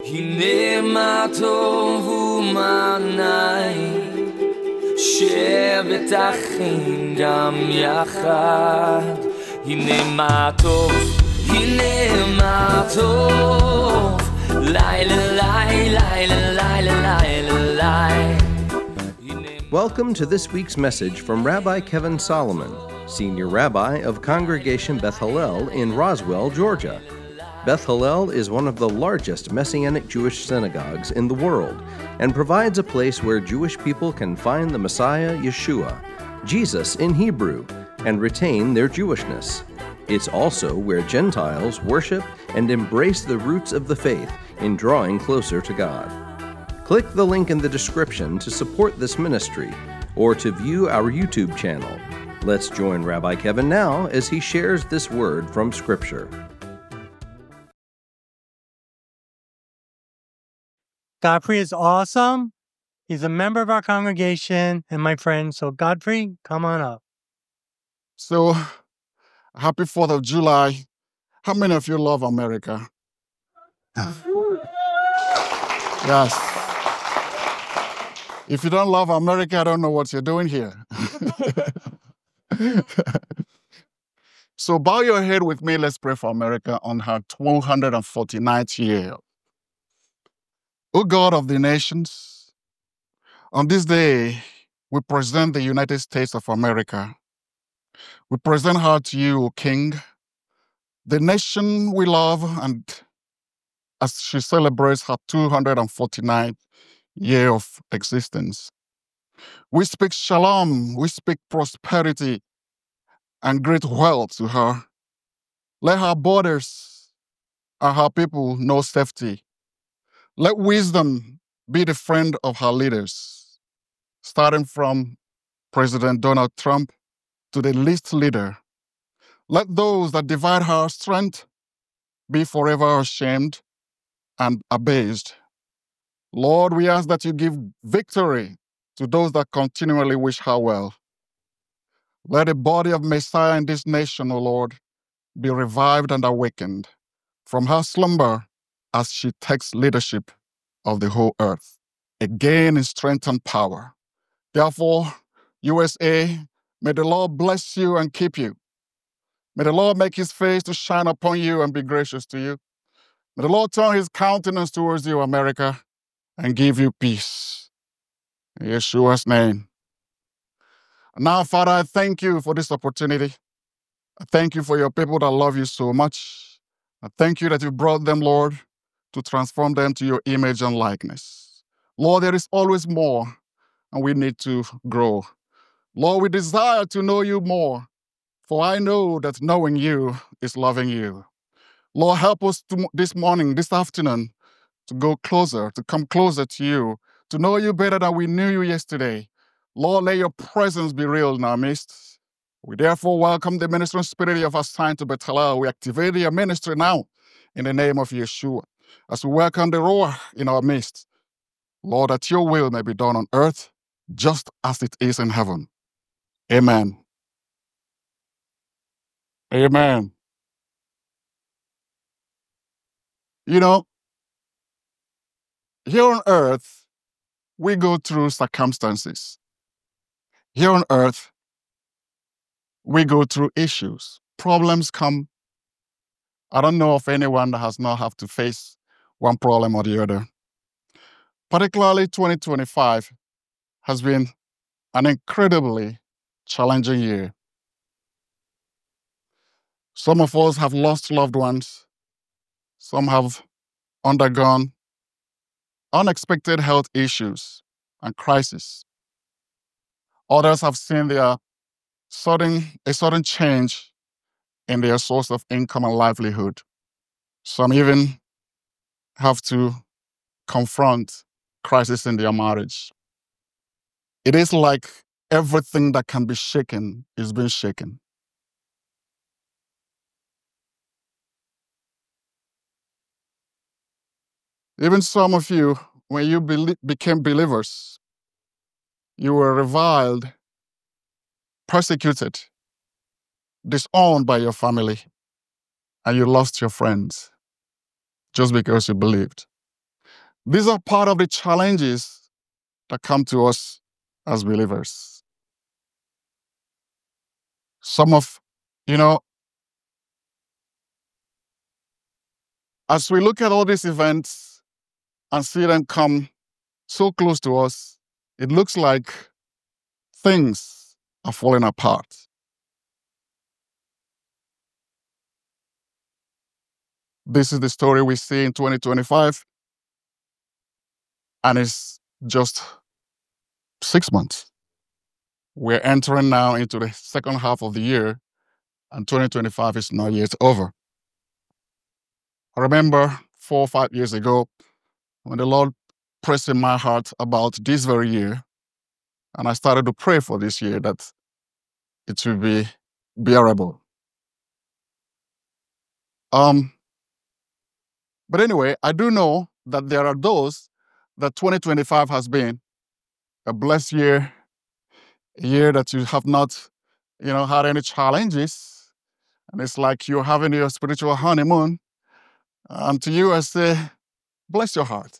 הנה מה טוב ומה נעים, שבת אחים גם יחד. הנה מה טוב, הנה מה טוב, לילה לילה לילה לילה לילה. Welcome to this week's message from Rabbi Kevin Solomon, Senior Rabbi of Congregation Beth Hallel in Roswell, Georgia. Beth Hallel is one of the largest Messianic Jewish synagogues in the world and provides a place where Jewish people can find the Messiah, Yeshua, Jesus in Hebrew, and retain their Jewishness. It's also where Gentiles worship and embrace the roots of the faith in drawing closer to God. Click the link in the description to support this ministry or to view our YouTube channel. Let's join Rabbi Kevin now as he shares this word from Scripture. Godfrey is awesome. He's a member of our congregation and my friend. So Godfrey, come on up. So, happy 4th of July. How many of you love America? Yes. If you don't love America, I don't know what you're doing here. So bow your head with me. Let's pray for America on her 249th year. O God of the nations, on this day, we present the United States of America. We present her to you, O King, the nation we love, and as she celebrates her 249th year of existence. We speak shalom, we speak prosperity and great wealth to her. Let her borders and her people know safety. Let wisdom be the friend of her leaders, starting from President Donald Trump to the least leader. Let those that divide her strength be forever ashamed and abased. Lord, we ask that you give victory to those that continually wish her well. Let the body of Messiah in this nation, O Lord, be revived and awakened from her slumber as she takes leadership of the whole earth, again in strength and power. Therefore, USA, may the Lord bless you and keep you. May the Lord make his face to shine upon you and be gracious to you. May the Lord turn his countenance towards you, America, and give you peace. In Yeshua's name. Now, Father, I thank you for this opportunity. I thank you for your people that love you so much. I thank you that you brought them, Lord, to transform them to your image and likeness. Lord, there is always more, and we need to grow. Lord, we desire to know you more, for I know that knowing you is loving you. Lord, help us this morning, this afternoon, to go closer, to come closer to you, to know you better than we knew you yesterday. Lord, let your presence be real in our midst. We therefore welcome the ministering spirit you have assigned to Beth Hallel. We activate your ministry now in the name of Yeshua. As we welcome the Ruach in our midst, Lord, that your will may be done on earth just as it is in heaven. Amen. Amen. You know, here on earth, we go through circumstances. Here on earth, we go through issues. Problems come. I don't know of anyone that has not have to face one problem or the other. Particularly 2025 has been an incredibly challenging year. Some of us have lost loved ones. Some have undergone unexpected health issues and crises. Others have seen a sudden change in their source of income and livelihood. Some even have to confront crisis in their marriage. It is like everything that can be shaken is being shaken. Even some of you, when you became believers, you were reviled, persecuted, disowned by your family, and you lost your friends just because you believed. These are part of the challenges that come to us as believers. As we look at all these events and see them come so close to us, it looks like things are falling apart. This is the story we see in 2025, and it's just 6 months. We're entering now into the second half of the year, and 2025 is not yet over. I remember 4 or 5 years ago when the Lord pressed in my heart about this very year, and I started to pray for this year that it will be bearable. But anyway, I do know that there are those that 2025 has been a blessed year, a year that you have not, had any challenges. And it's like you're having your spiritual honeymoon. And to you, I say, bless your heart.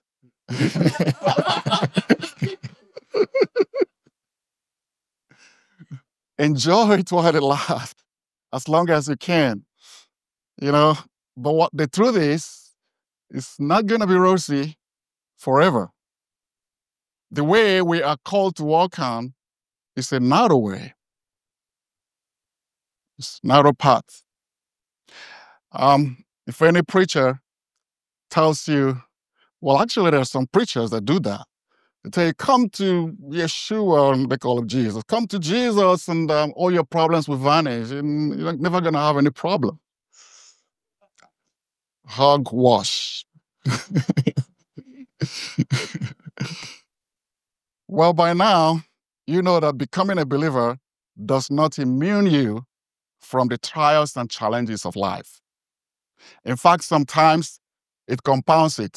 Enjoy it while it lasts, as long as you can. But what the truth is, it's not going to be rosy forever. The way we are called to walk on is a narrow way. It's a narrow path. If any preacher tells you, well, actually, there are some preachers that do that. They tell you, come to Yeshua, and they call him Jesus. Come to Jesus, and all your problems will vanish. And you're never going to have any problem. Hogwash. Well, by now, you know that becoming a believer does not immune you from the trials and challenges of life. In fact, sometimes it compounds it.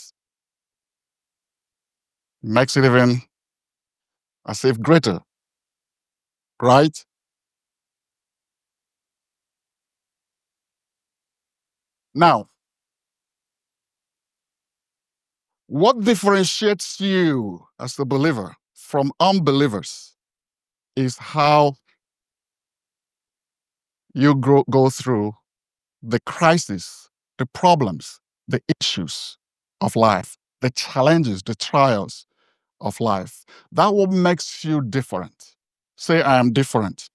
Makes it even as if greater, right? Now, what differentiates you as a believer from unbelievers is how you go through the crisis, the problems, the issues of life, the challenges, the trials of life. That what makes you different. Say, I am different.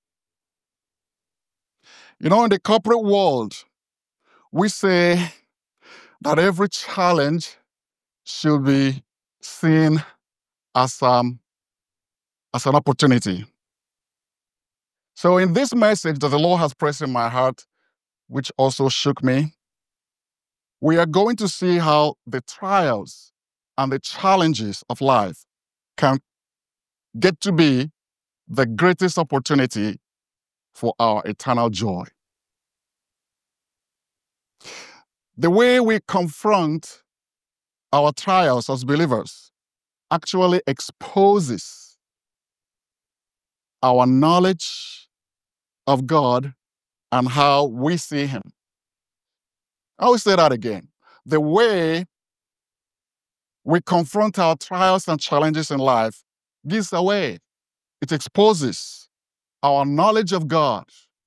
In the corporate world, we say that every challenge should be seen as an opportunity. So in this message that the Lord has pressed in my heart, which also shook me, we are going to see how the trials and the challenges of life can get to be the greatest opportunity for our eternal joy. The way we confront our trials as believers actually exposes our knowledge of God and how we see Him. I will say that again. The way we confront our trials and challenges in life gives away. It exposes our knowledge of God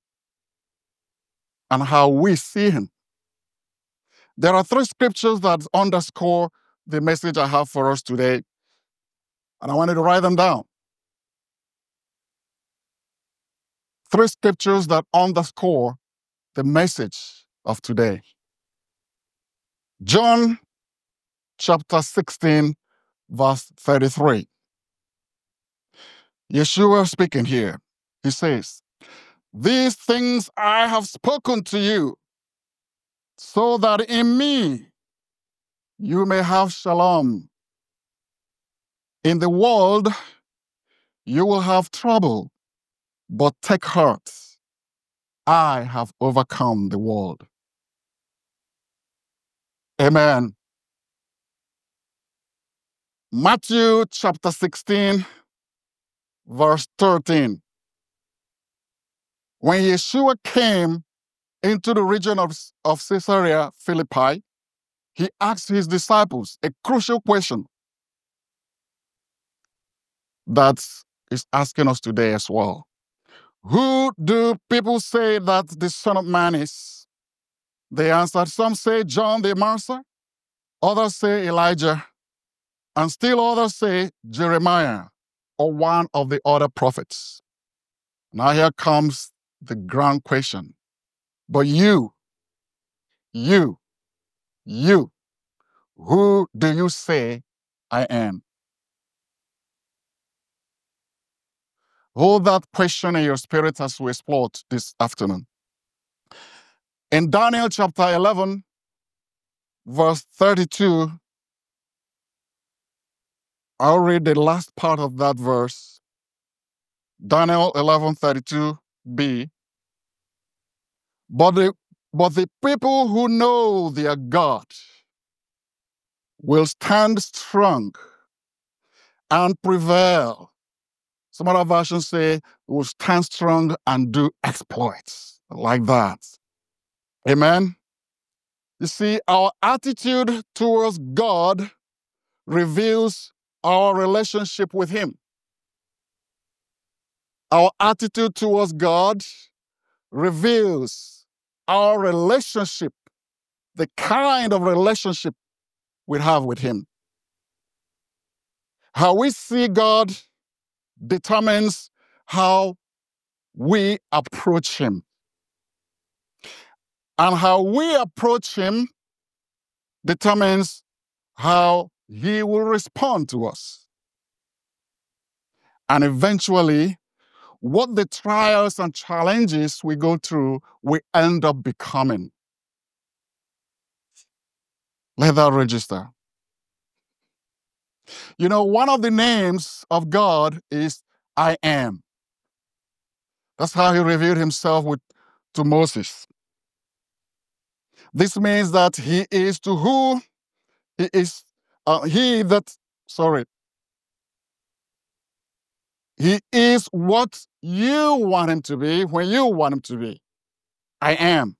and how we see Him. There are 3 scriptures that underscore the message I have for us today, and I wanted to write them down. 3 scriptures that underscore the message of today. John chapter 16, verse 33. Yeshua speaking here. He says, "These things I have spoken to you, so that in me you may have shalom. In the world you will have trouble, but take heart. I have overcome the world." Amen. Matthew chapter 16, verse 13. When Yeshua came into the region of Caesarea Philippi, he asked his disciples a crucial question that is asking us today as well. Who do people say that the Son of Man is? They answered, some say John the Immerser, others say Elijah, and still others say Jeremiah or one of the other prophets. Now here comes the grand question. But you, who do you say I am? Hold that question in your spirit as we explore this afternoon. In Daniel chapter 11, verse 32, I'll read the last part of that verse. Daniel 11:32b. But the people who know their God will stand strong and prevail. Some other versions say will stand strong and do exploits like that. Amen. You see, our attitude towards God reveals our relationship with Him. Our attitude towards God reveals our relationship, the kind of relationship we have with Him. How we see God determines how we approach Him. And how we approach Him determines how He will respond to us. And eventually, what the trials and challenges we go through, we end up becoming. Let that register. You know, one of the names of God is I am. That's how He revealed Himself to Moses. This means that He is to who He is, He is what you want Him to be when you want Him to be. I am.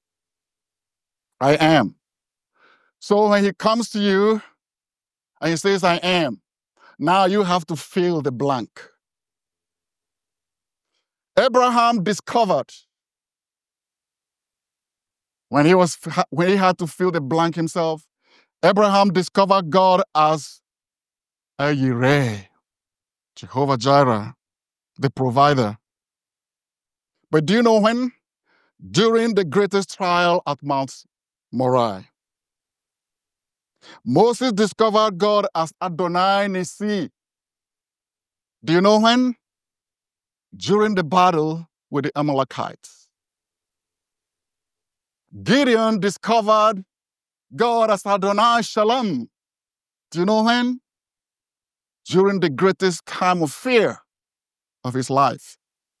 I am. So when He comes to you and He says, I am, now you have to fill the blank. Abraham discovered when he had to fill the blank himself, Abraham discovered God as El Yireh, Jehovah Jireh, the provider. But do you know when? During the greatest trial at Mount Moriah. Moses discovered God as Adonai Nissi. Do you know when? During the battle with the Amalekites. Gideon discovered God as Adonai Shalom. Do you know when? During the greatest time of fear of his life.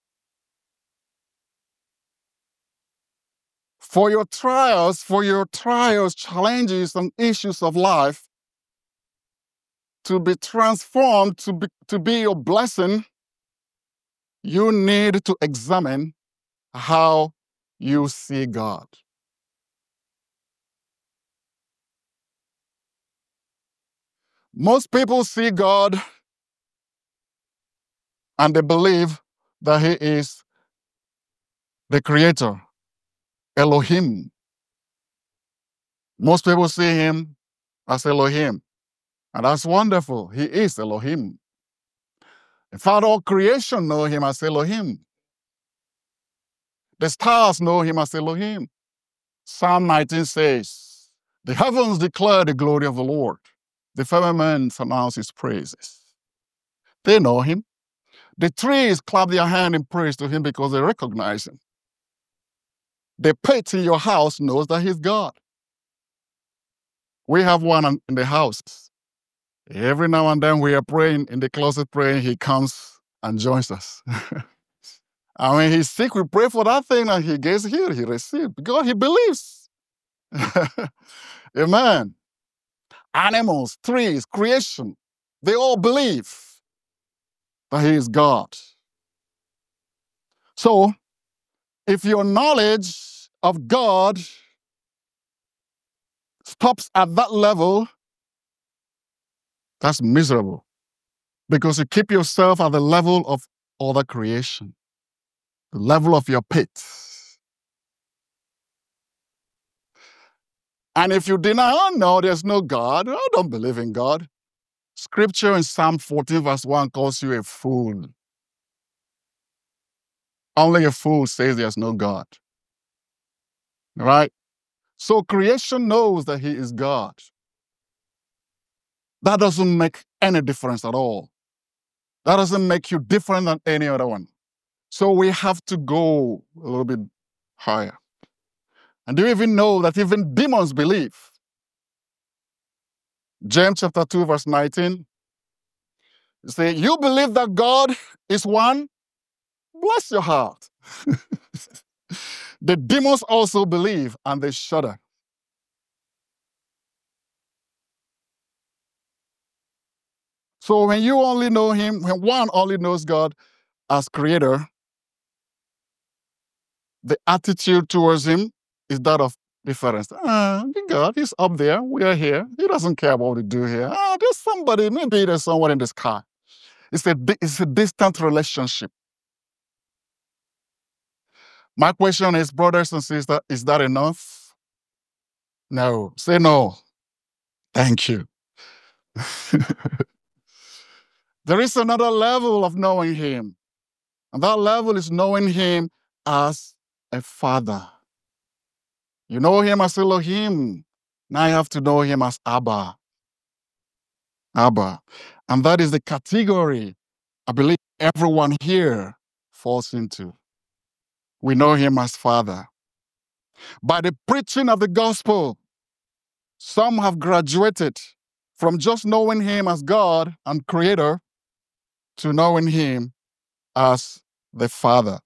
For your trials, challenges, and issues of life to be transformed, to be your blessing, you need to examine how you see God. Most people see God and they believe that He is the Creator, Elohim. Most people see Him as Elohim, and that's wonderful. He is Elohim. In fact, all creation know Him as Elohim. The stars know Him as Elohim. Psalm 19 says, the heavens declare the glory of the Lord. The firmament announce His praises. They know Him. The trees clap their hand in praise to Him because they recognize Him. The pet in your house knows that He's God. We have one in the house. Every now and then we are praying in the closet praying, he comes and joins us. And when he's sick, we pray for that thing and he gets healed, he receives, because he believes. Amen. Animals, trees, creation, they all believe that He is God. So, if your knowledge of God stops at that level, that's miserable. Because you keep yourself at the level of other creation, the level of your pit. And if you deny, oh no, there's no God, I don't believe in God. Scripture in Psalm 14 verse 1 calls you a fool. Only a fool says there's no God. Right? So creation knows that he is God. That doesn't make any difference at all. That doesn't make you different than any other one. So we have to go a little bit higher. And do you even know that even demons believe? James chapter 2 verse 19. You say, you believe that God is one? Bless your heart. The demons also believe and they shudder. So when you only know him, when one only knows God as creator, the attitude towards him is that of difference. God, he's up there, we are here. He doesn't care what we do here. There's somebody, maybe there's someone in the sky. It's a distant relationship. My question is, brothers and sisters, is that enough? No. Say no. Thank you. There is another level of knowing him. And that level is knowing him as a father. You know him as Elohim. Now you have to know him as Abba. Abba. And that is the category I believe everyone here falls into. We know him as Father. By the preaching of the gospel, some have graduated from just knowing him as God and Creator to knowing him as the Father.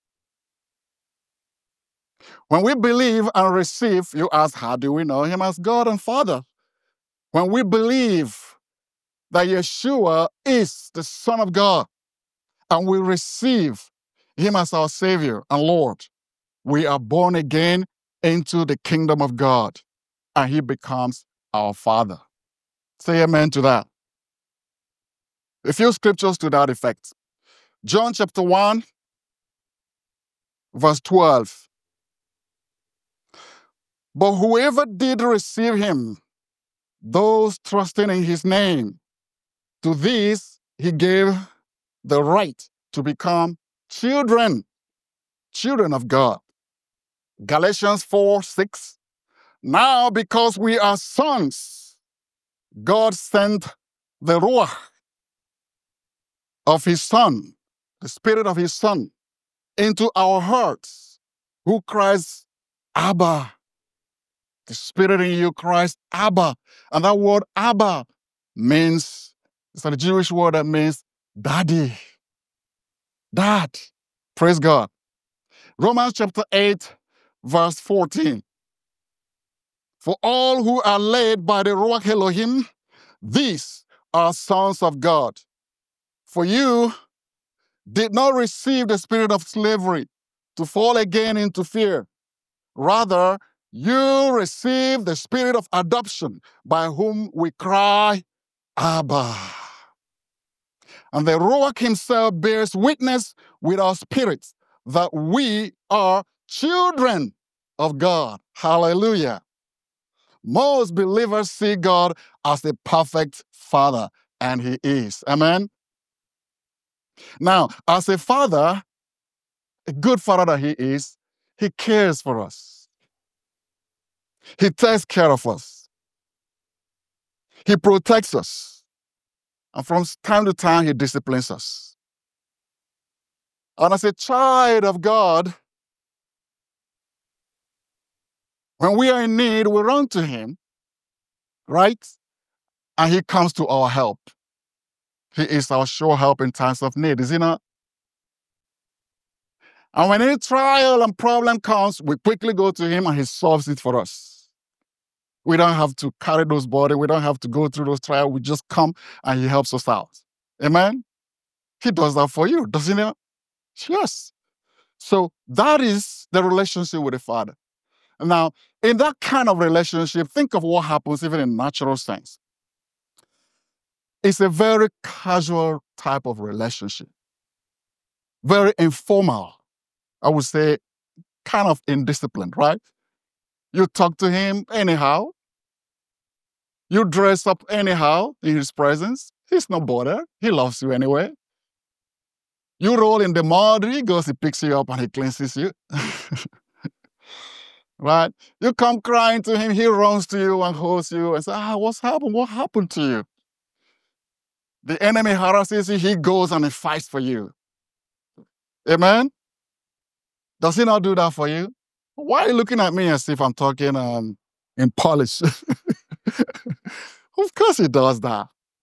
When we believe and receive, you ask, how do we know him as God and Father? When we believe that Yeshua is the Son of God and we receive him as our Savior and Lord, we are born again into the kingdom of God and he becomes our Father. Say amen to that. A few scriptures to that effect. John chapter 1, verse 12. But whoever did receive him, those trusting in his name, to these he gave the right to become children of God. Galatians 4:6. Now because we are sons, God sent the Ruach of his Son, the Spirit of his Son, into our hearts, who cries, Abba. The Spirit in you cries, Abba. And that word Abba means, it's a Jewish word that means daddy. Dad. Praise God. Romans chapter 8, verse 14. For all who are led by the Ruach Elohim, these are sons of God. For you did not receive the spirit of slavery to fall again into fear. Rather, you received the spirit of adoption by whom we cry, Abba. And the Ruach himself bears witness with our spirits that we are children of God. Hallelujah. Most believers see God as a perfect Father, and he is. Amen? Now, as a father, a good father that he is, he cares for us. He takes care of us. He protects us. And from time to time, he disciplines us. And as a child of God, when we are in need, we run to him, right? And he comes to our help. He is our sure help in times of need, is he not? And when any trial and problem comes, we quickly go to him and he solves it for us. We don't have to carry those burdens. We don't have to go through those trials. We just come and he helps us out. Amen? He does that for you, doesn't he? Yes. So that is the relationship with the Father. Now, In that kind of relationship, think of what happens even in natural sense. It's a very casual type of relationship, very informal. I would say kind of indisciplined, right? You talk to him anyhow. You dress up anyhow in his presence. He's no bother. He loves you anyway. You roll in the mud, he goes, he picks you up and he cleanses you. Right? You come crying to him, he runs to you and holds you and says, what's happened? What happened to you? The enemy harasses you, he goes and he fights for you. Amen? Does he not do that for you? Why are you looking at me as if I'm talking in Polish? Of course he does that.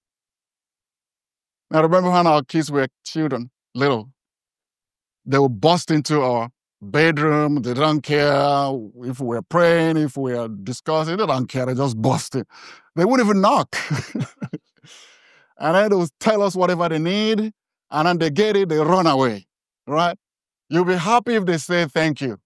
I remember when our kids were children, little, they would bust into our bedroom. They don't care if we're praying, if we're discussing. They don't care. They just bust it. They wouldn't even knock. And then they would tell us whatever they need. And then they get it, they run away. Right? You'll be happy if they say thank you.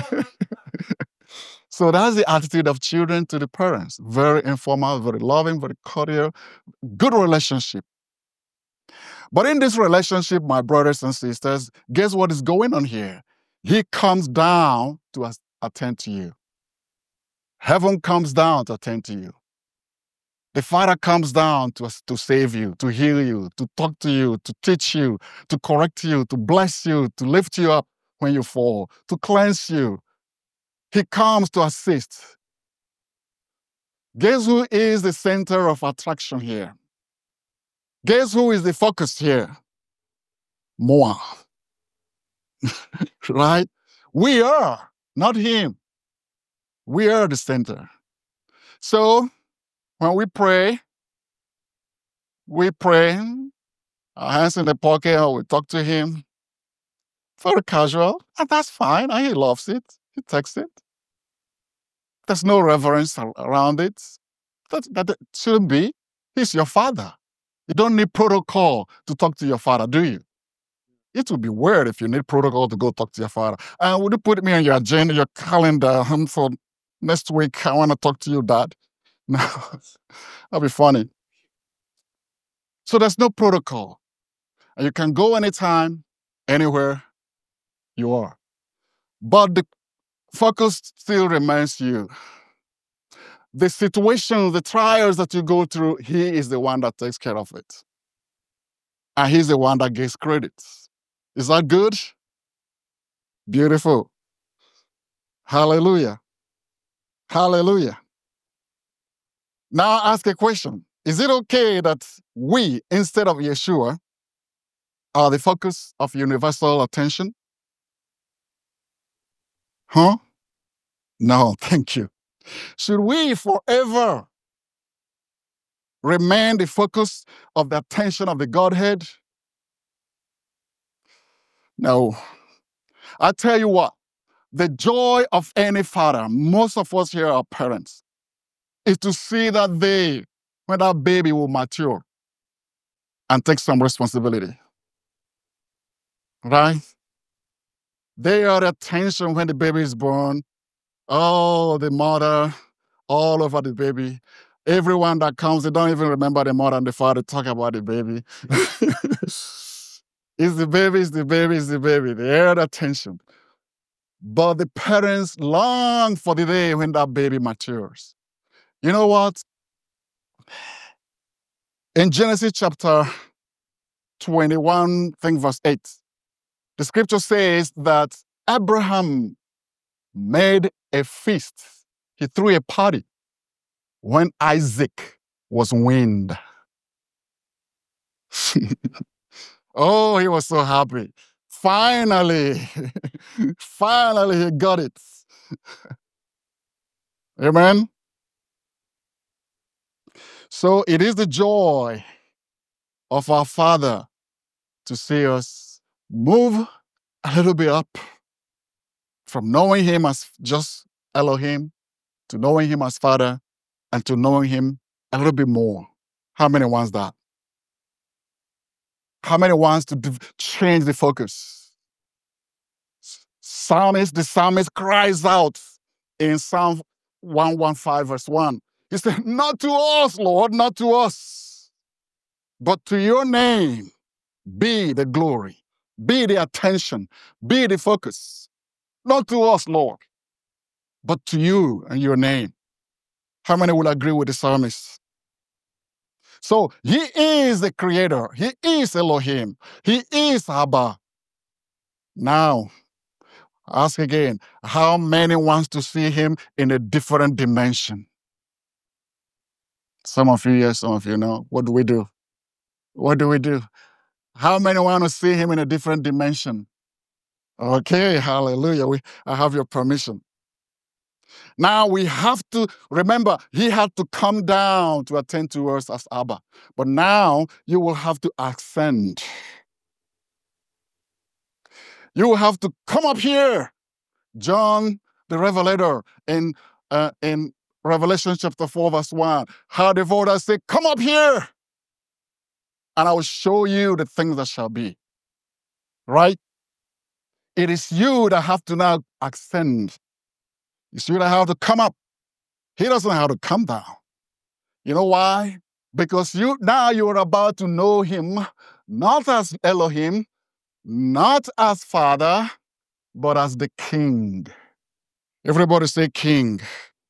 So that's the attitude of children to the parents. Very informal, very loving, very cordial, good relationship. But in this relationship, my brothers and sisters, guess what is going on here? He comes down to attend to you. Heaven comes down to attend to you. The Father comes down to save you, to heal you, to talk to you, to teach you, to correct you, to bless you, to lift you up when you fall, to cleanse you. He comes to assist. Guess who is the center of attraction here? Guess who is the focus here? Moi. Right? We are, not him. We are the center. So, when we pray, our hands in the pocket, or we talk to him. Very casual, and that's fine, and he loves it. He takes it. There's no reverence around it. That shouldn't be. He's your father. You don't need protocol to talk to your father, do you? It would be weird if you need protocol to go talk to your father. And would you put me on your agenda, your calendar, for next week? I want to talk to you, Dad. No, that'd be funny. So there's no protocol. And you can go anytime, anywhere you are. But the focus still remains you. The situations, the trials that you go through, he is the one that takes care of it. And he's the one that gets credit. Is that good? Beautiful. Hallelujah. Hallelujah. Now ask a question. Is it okay that we, instead of Yeshua, are the focus of universal attention? Huh? No, thank you. Should we forever remain the focus of the attention of the Godhead? No. I tell you what, the joy of any father, most of us here are parents, is to see that when that baby will mature and take some responsibility. Right? They are the attention when the baby is born. Oh, the mother, all over the baby. Everyone that comes, they don't even remember the mother and the father talk about the baby. It's the baby, it's the baby, it's the baby. They are the attention. But the parents long for the day when that baby matures. You know what? In Genesis chapter 21, I think verse 8, the scripture says that Abraham made a feast. He threw a party when Isaac was weaned. Oh, he was so happy. Finally, finally he got it. Amen. So it is the joy of our Father to see us move a little bit up from knowing him as just Elohim to knowing him as Father and to knowing him a little bit more. How many wants that? How many wants to change the focus? The psalmist cries out in Psalm 115 verse 1. He said, not to us, Lord, not to us, but to your name be the glory, be the attention, be the focus. Not to us, Lord, but to you and your name. How many will agree with the psalmist? So he is the creator. He is Elohim. He is Abba. Now, ask again, how many wants to see him in a different dimension? Some of you yes, some of you no. What do we do? What do we do? How many want to see him in a different dimension? Okay, hallelujah. I have your permission. Now we have to remember, he had to come down to attend to us as Abba. But now you will have to ascend. You will have to come up here. John the Revelator in Revelation chapter 4, verse 1, how the Father said, come up here, and I will show you the things that shall be. Right? It is you that have to now ascend. It's you that have to come up. He doesn't have to come down. You know why? Because you're about to know him, not as Elohim, not as Father, but as the King. Everybody say King.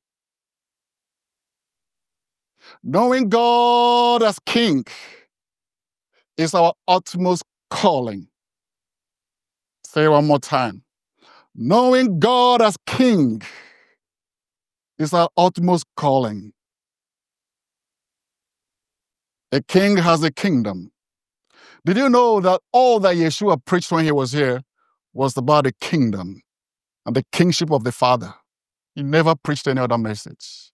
Knowing God as King is our utmost calling. Say it one more time. Knowing God as King is our utmost calling. A king has a kingdom. Did you know that all that Yeshua preached when he was here was about the kingdom and the kingship of the Father? He never preached any other message.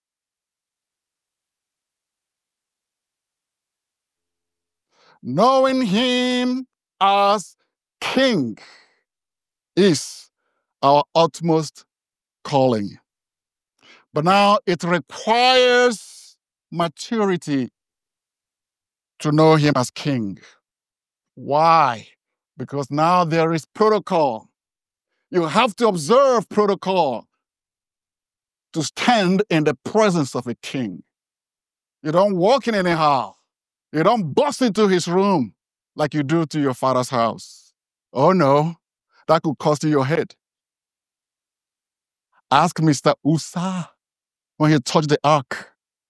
Knowing him as King is our utmost calling. But now it requires maturity to know him as King. Why? Because now there is protocol. You have to observe protocol to stand in the presence of a king. You don't walk in anyhow. You don't bust into his room like you do to your father's house. Oh no, that could cost you your head. Ask Mr. Usa when he touched the ark.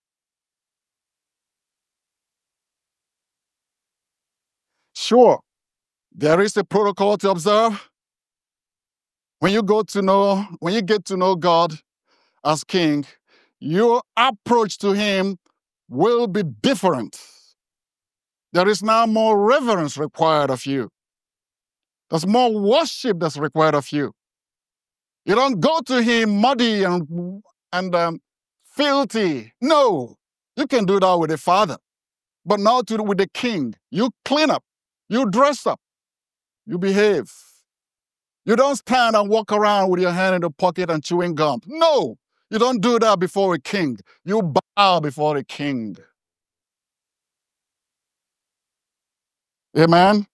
Sure, there is a protocol to observe. When you get to know God as King, your approach to him will be different. There is now more reverence required of you. There's more worship that's required of you. You don't go to him muddy and filthy. No, you can do that with the Father, but not with the King. You clean up, you dress up, you behave. You don't stand and walk around with your hand in the pocket and chewing gum. No, you don't do that before a king. You bow before a king. Amen?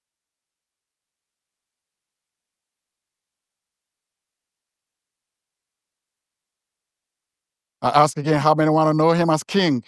I ask again, how many want to know him as King?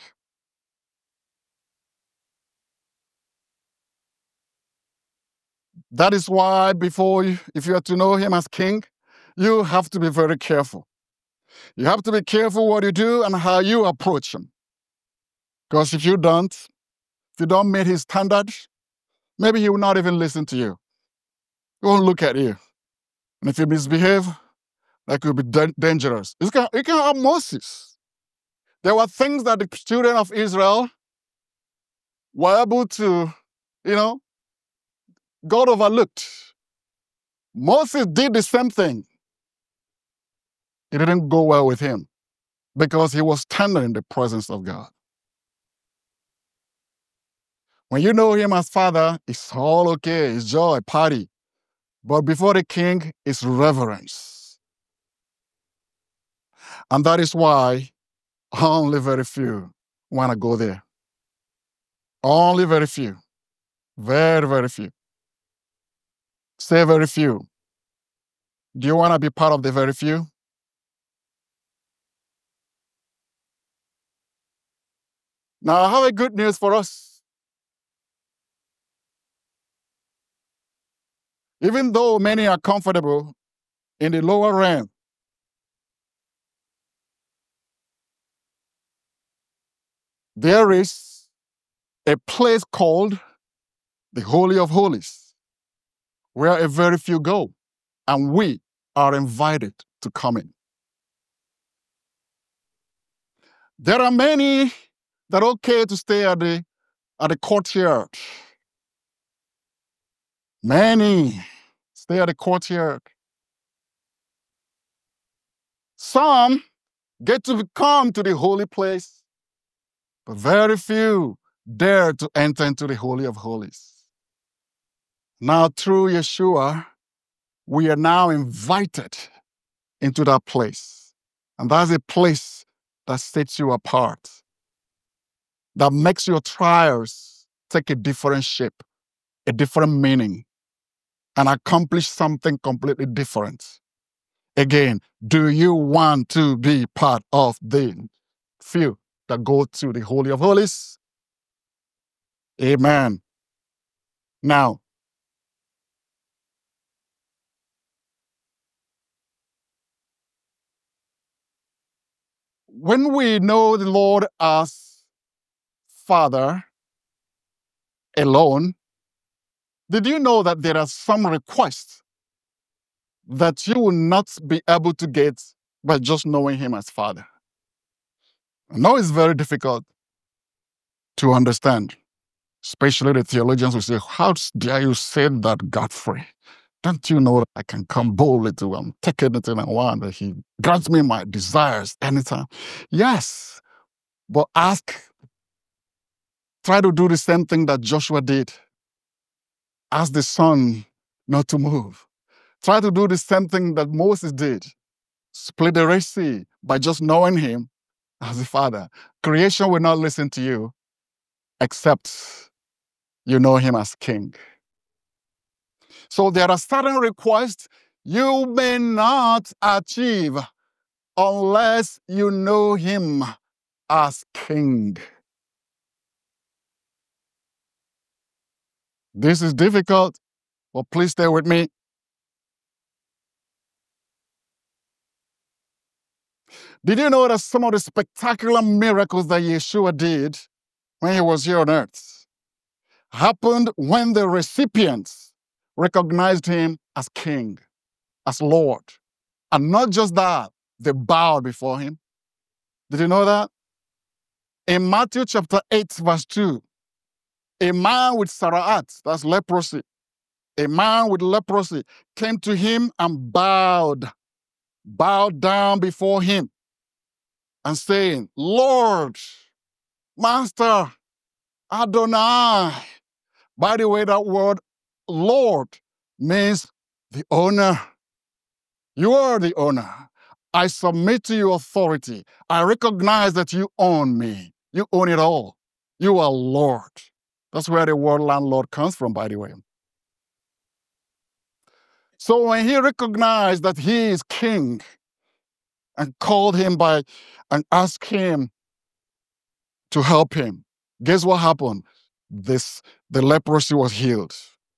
That is why if you are to know him as King, you have to be very careful. You have to be careful what you do and how you approach him. Because if you don't meet his standards, maybe he will not even listen to you. He won't look at you. And if you misbehave, that could be dangerous. It can have Moses. There were things that the children of Israel were able to, God overlooked. Moses did the same thing. It didn't go well with him because he was standing in the presence of God. When you know him as Father, it's all okay. It's joy, party. But before the King, it's reverence. And that is why only very few want to go there. Only very few. Very, very few. Say very few. Do you want to be part of the very few? Now, I have a good news for us. Even though many are comfortable in the lower realm, there is a place called the Holy of Holies, where a very few go, and we are invited to come in. There are many that are okay to stay at the courtyard. Many stay at the courtyard. Some get to come to the holy place, but very few dare to enter into the Holy of Holies. Now, through Yeshua, we are now invited into that place. And that's a place that sets you apart, that makes your trials take a different shape, a different meaning, and accomplish something completely different. Again, do you want to be part of the few that go to the Holy of Holies? Amen. Now, when we know the Lord as Father alone, did you know that there are some requests that you will not be able to get by just knowing Him as Father? I know it's very difficult to understand, especially the theologians who say, how dare you say that, Godfrey? Don't you know that I can come boldly to Him, take anything I want, that He grants me my desires anytime? Yes, but try to do the same thing that Joshua did. Ask the sun not to move. Try to do the same thing that Moses did. Split the Red Sea by just knowing Him as the Father. Creation will not listen to you except you know Him as King. So there are certain requests you may not achieve unless you know Him as King. This is difficult, but please stay with me. Did you know that some of the spectacular miracles that Yeshua did when He was here on earth happened when the recipients recognized Him as King, as Lord? And not just that, they bowed before Him. Did you know that? In Matthew chapter 8, verse 2, a man with Sara'at, that's leprosy, a man with leprosy came to Him and bowed down before Him and saying, Lord, Master, Adonai. By the way, that word Lord means the owner. You are the owner. I submit to your authority. I recognize that you own me. You own it all. You are Lord. That's where the word landlord comes from, by the way. So when he recognized that he is king and called him by and asked him to help him, guess what happened? The leprosy was healed.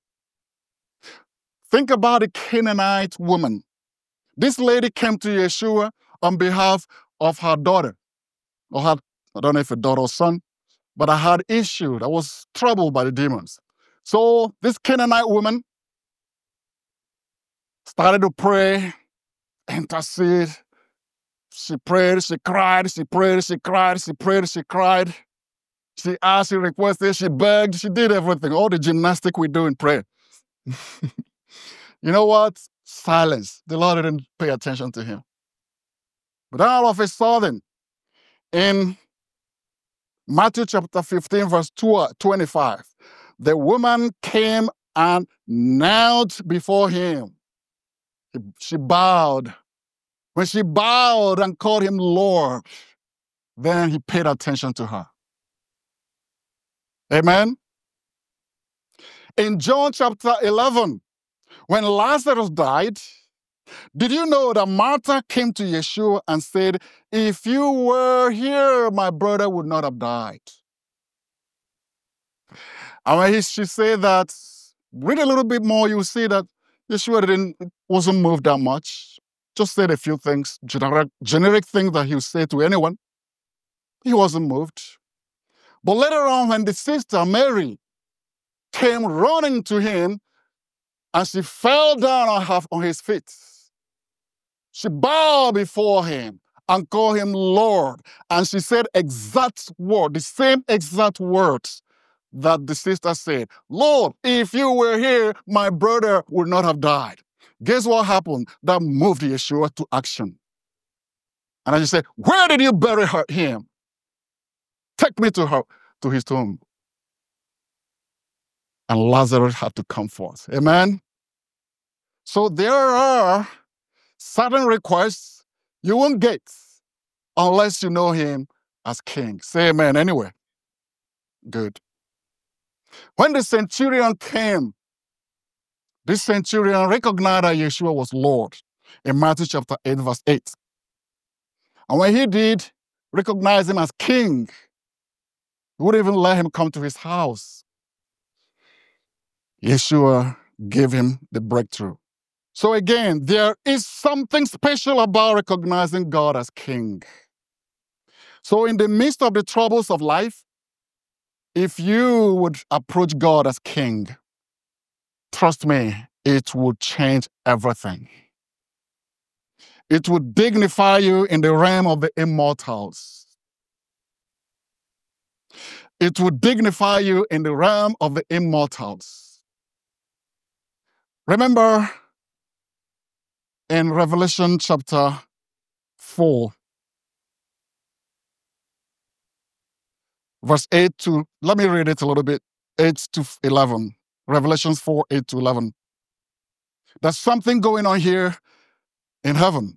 Think about the Canaanite woman. This lady came to Yeshua on behalf of her daughter, I don't know if a daughter or son, but I had issue. I was troubled by the demons. So this Canaanite woman started to pray, intercede. She prayed, she cried, she prayed, she cried, she prayed, she cried. She asked, she requested, she begged, she did everything, all the gymnastic we do in prayer. You know what? Silence. The Lord didn't pay attention to him. But all of a sudden, in Matthew chapter 15, verse 25, the woman came and knelt before him. She bowed. When she bowed and called him Lord, then he paid attention to her. Amen? In John chapter 11, when Lazarus died, did you know that Martha came to Yeshua and said, if you were here, my brother would not have died? And when she said that, read a little bit more, you'll see that Yeshua wasn't moved that much. Just said a few things, generic things that he would say to anyone. He wasn't moved. But later on, when the sister Mary came running to him, and she fell down on his feet, she bowed before him and called him Lord. And she said the same exact words that the sister said. Lord, if you were here, my brother would not have died. Guess what happened? That moved Yeshua to action. And she said, where did you bury him? Take me to his tomb. And Lazarus had to come forth. Amen? So there are certain requests you won't get unless you know him as king. Say amen anyway. Good. When the centurion came, this centurion recognized that Yeshua was Lord in Matthew chapter 8, verse 8. And when he did recognize him as king, he wouldn't even let him come to his house. Yeshua gave him the breakthrough. So again, there is something special about recognizing God as king. So in the midst of the troubles of life, if you would approach God as king, trust me, it would change everything. It would dignify you in the realm of the immortals. It would dignify you in the realm of the immortals. Remember in Revelation chapter 4, verse 8 to, let me read it a little bit, 8 to 11. Revelations 4, 8 to 11. There's something going on here in heaven.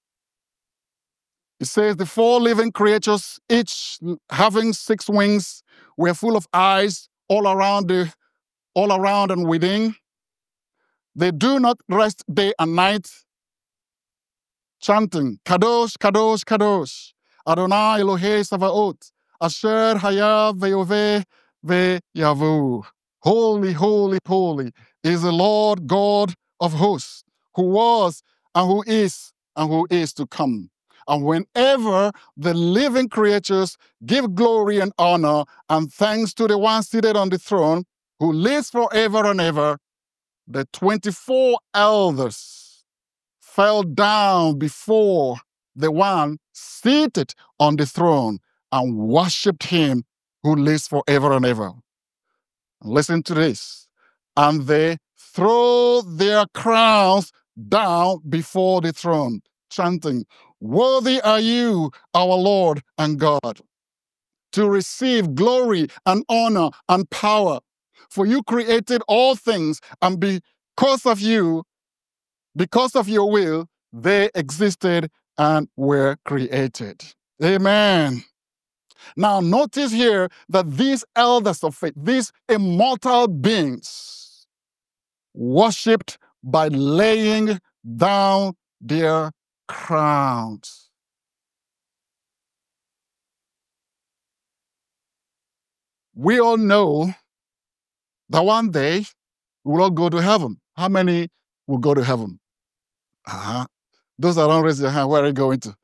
It says, the 4 living creatures, each having 6 wings, were full of eyes all around and within. They do not rest day and night, chanting, Kadosh, Kadosh, Kadosh, Adonai Elohei Savaot, Asher Hayav Ve'oveh Ve'yavu. Holy, holy, holy is the Lord God of hosts, who was and who is to come. And whenever the living creatures give glory and honor and thanks to the one seated on the throne, who lives forever and ever, the 24 elders fell down before the one seated on the throne and worshipped him who lives forever and ever. Listen to this. And they throw their crowns down before the throne, chanting, worthy are you, our Lord and God, to receive glory and honor and power. For you created all things, and because of your will, they existed and were created. Amen. Now, notice here that these elders of faith, these immortal beings, worshipped by laying down their crowns. We all know that one day we will all go to heaven. How many will go to heaven? Those that don't raise their hand, where are you going to?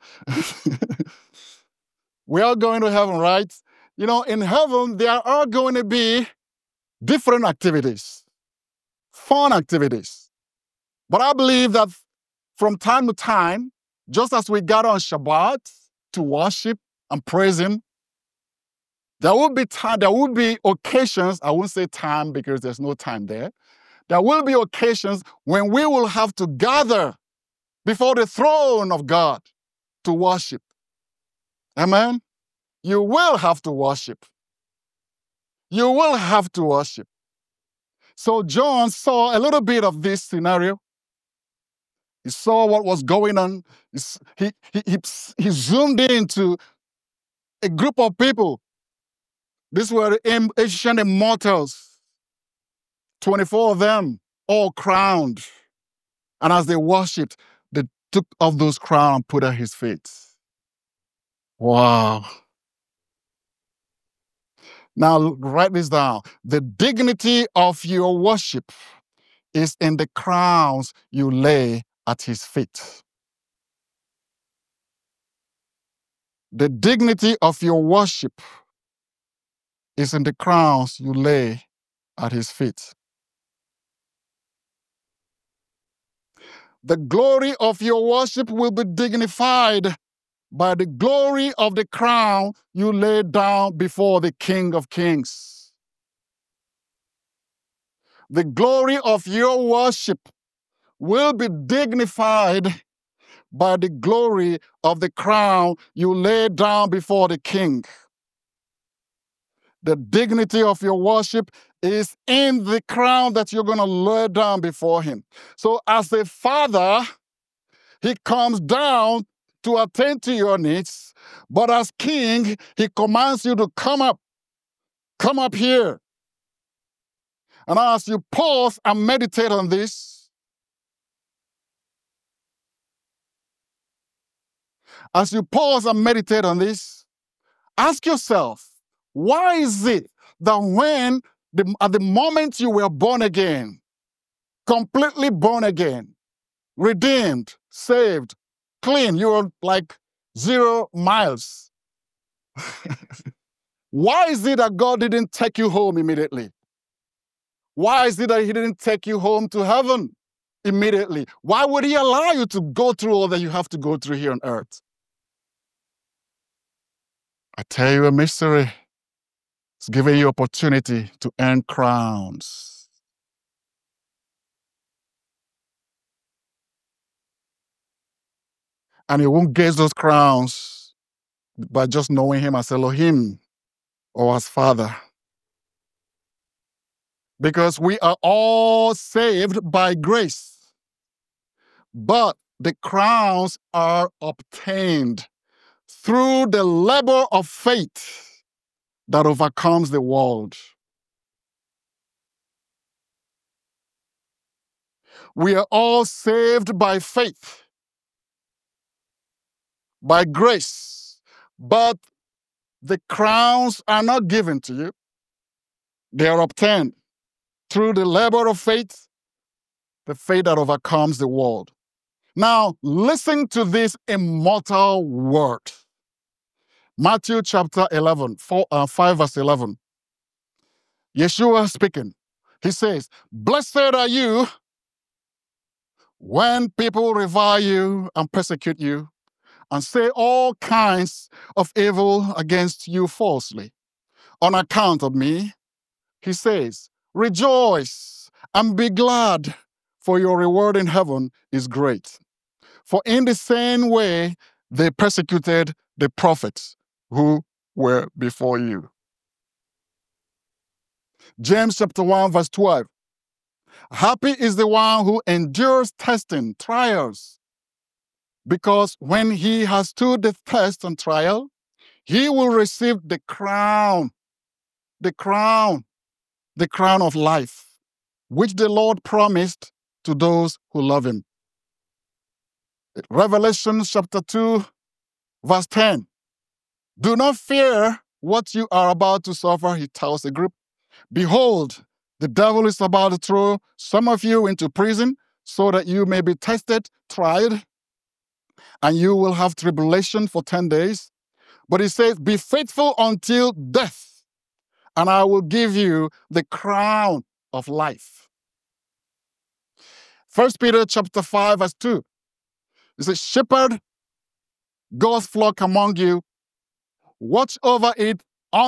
We are going to heaven, right? You know, in heaven, there are going to be different activities, fun activities. But I believe that from time to time, just as we gather on Shabbat to worship and praise Him, there will be occasions, I won't say time because there's no time there. There will be occasions when we will have to gather before the throne of God to worship. Amen? You will have to worship. You will have to worship. So John saw a little bit of this scenario. He saw what was going on. He zoomed into a group of people. These were the ancient immortals, 24 of them, all crowned. And as they worshipped, they took off those crowns and put at his feet. Wow. Now, write this down. The dignity of your worship is in the crowns you lay at his feet. The dignity of your worship is in the crowns you lay at his feet. The glory of your worship will be dignified by the glory of the crown you lay down before the King of Kings. The glory of your worship will be dignified by the glory of the crown you lay down before the King. The dignity of your worship is in the crown that you're going to lay down before him. So as a father, he comes down to attend to your needs, but as king, he commands you to come up here. And as you pause and meditate on this, ask yourself, why is it that at the moment you were born again, completely born again, redeemed, saved, clean, you were like 0 miles. Why is it that God didn't take you home immediately? Why is it that he didn't take you home to heaven immediately? Why would he allow you to go through all that you have to go through here on earth? I tell you a mystery. It's giving you opportunity to earn crowns. And you won't get those crowns by just knowing him as Elohim or as Father. Because we are all saved by grace. But the crowns are obtained through the labor of faith that overcomes the world. We are all saved by faith, by grace, but the crowns are not given to you. They are obtained through the labor of faith, the faith that overcomes the world. Now, listen to this immortal word. Matthew chapter 5 verse 11. Yeshua speaking. He says, "Blessed are you when people revile you and persecute you and say all kinds of evil against you falsely. On account of me," he says, "rejoice and be glad, for your reward in heaven is great. For in the same way they persecuted the prophets who were before you." James chapter 1 verse 12. "Happy is the one who endures testing, trials, because when he has stood the test and trial, he will receive the crown of life, which the Lord promised to those who love him." Revelation chapter 2 verse 10. "Do not fear what you are about to suffer," he tells the group. "Behold, the devil is about to throw some of you into prison so that you may be tested, tried, and you will have tribulation for 10 days. But he says, be faithful until death, and I will give you the crown of life." 1 Peter chapter 5 verse 2. It says, "Shepherd God's flock among you, watch over it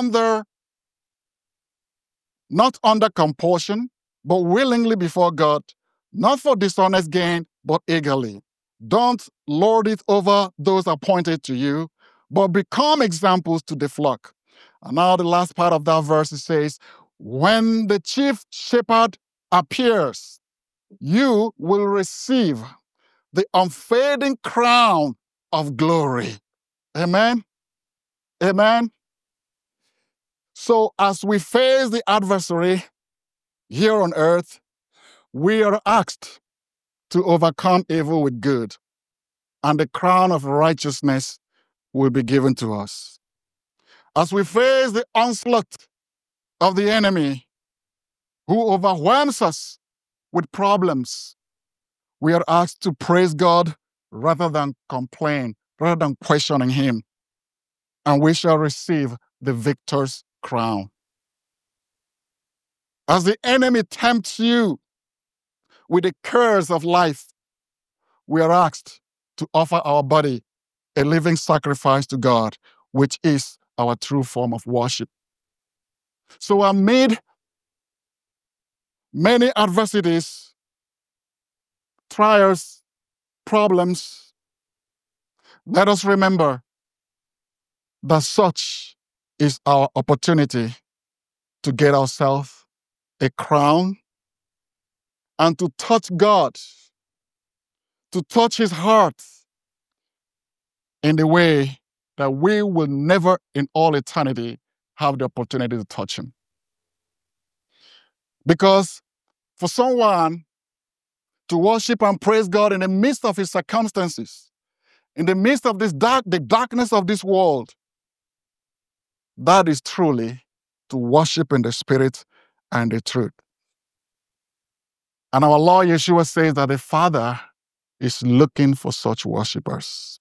not under compulsion, but willingly before God, not for dishonest gain, but eagerly. Don't lord it over those appointed to you, but become examples to the flock." And now the last part of that verse, it says, "When the chief shepherd appears, you will receive the unfading crown of glory." Amen. Amen. So as we face the adversary here on earth, we are asked to overcome evil with good, and the crown of righteousness will be given to us. As we face the onslaught of the enemy who overwhelms us with problems, we are asked to praise God rather than complain, rather than questioning Him, and we shall receive the victor's crown. As the enemy tempts you with the cares of life, we are asked to offer our body a living sacrifice to God, which is our true form of worship. So amid many adversities, trials, problems, let us remember that such is our opportunity to get ourselves a crown and to touch God, to touch His heart in the way that we will never in all eternity have the opportunity to touch Him. Because for someone to worship and praise God in the midst of his circumstances, in the midst of the darkness of this world, that is truly to worship in the Spirit and the truth. And our Lord Yeshua says that the Father is looking for such worshipers.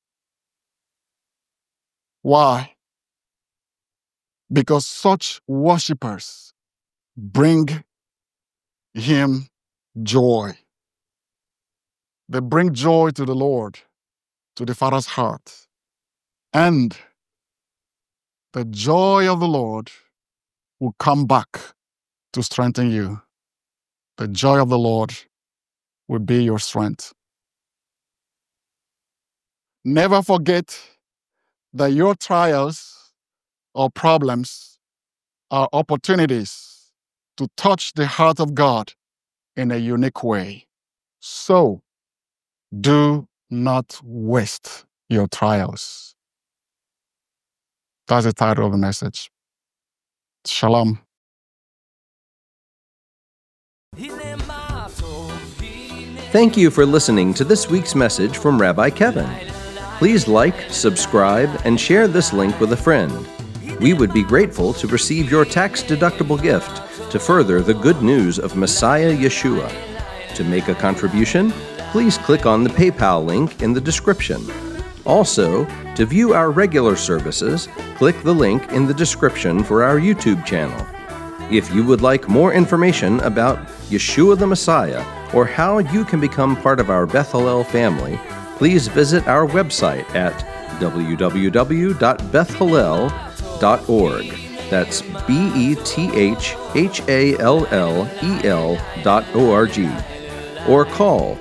Why? Because such worshipers bring Him joy. They bring joy to the Lord, to the Father's heart. And the joy of the Lord will come back to strengthen you. The joy of the Lord will be your strength. Never forget that your trials or problems are opportunities to touch the heart of God in a unique way. So, do not waste your trials. That's the title of the message. Shalom. Thank you for listening to this week's message from Rabbi Kevin. Please like, subscribe, and share this link with a friend. We would be grateful to receive your tax-deductible gift to further the good news of Messiah Yeshua. To make a contribution, please click on the PayPal link in the description. Also, to view our regular services, click the link in the description for our YouTube channel. If you would like more information about Yeshua the Messiah or how you can become part of our Beth Hallel family, please visit our website at www.bethhallel.org. That's BETHHALLEL.org. Or call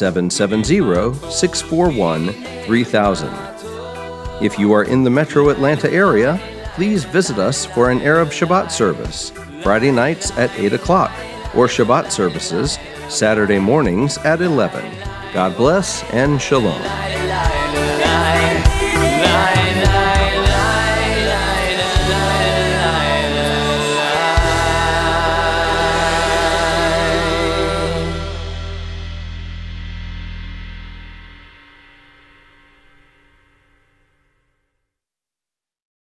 770-641-3000. If you are in the metro Atlanta area, please visit us for an Erev Shabbat service, Friday nights at 8 o'clock, or Shabbat services, Saturday mornings at 11. God bless and shalom.